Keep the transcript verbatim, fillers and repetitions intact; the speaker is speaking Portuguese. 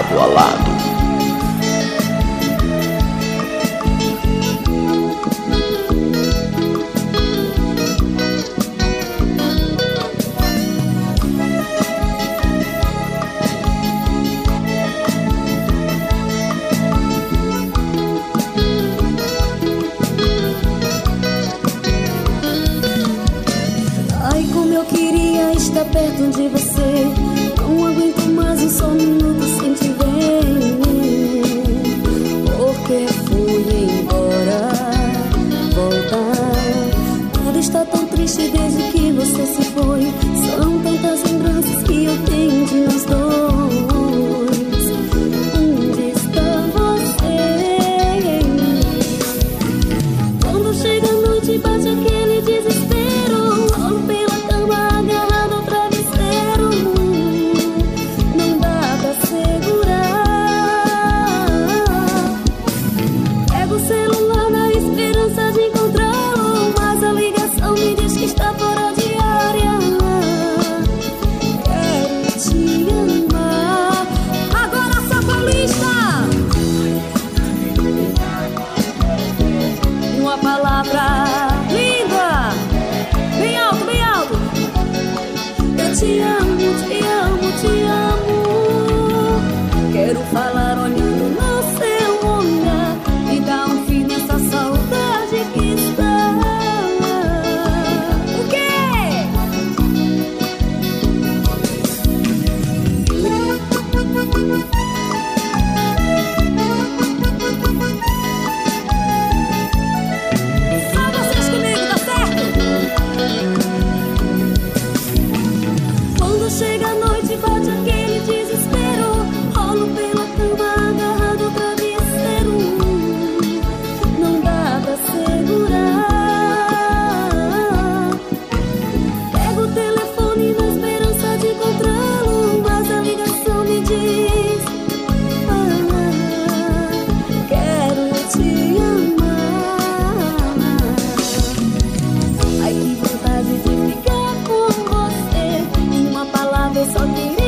lado a lado. Estar perto de você, não aguento mais um só minuto sem te ver. Porque fui embora, voltar. Tudo está tão triste desde que você se foi. São tantas lembranças que eu tenho de nós dois. Onde está você? Quando chega a noite bate aquele desespero. Rolo pela cama agarrado ao travesseiro. Não dá pra segurar. Pego o celular na esperança de encontrá-lo, mas a ligação me diz que está fora de área. Quero te amar. Agora só paulista. Uma palavra linda, bem alto, bem alto. Eu te amo, te amo, te amo. Quero falar olhando no seu olhar e dar um fim nessa saudade que está. O quê? Só vocês comigo, tá certo? Quando chega a noite bate aquele desespero. Rolo pela cama agarrado ao travesseiro. Não dá pra segurar. Pego o telefone na esperança de encontrá-lo, mas a ligação me diz: ah, quero te amar. Ai, que vontade de ficar com você. Em uma palavra eu só queria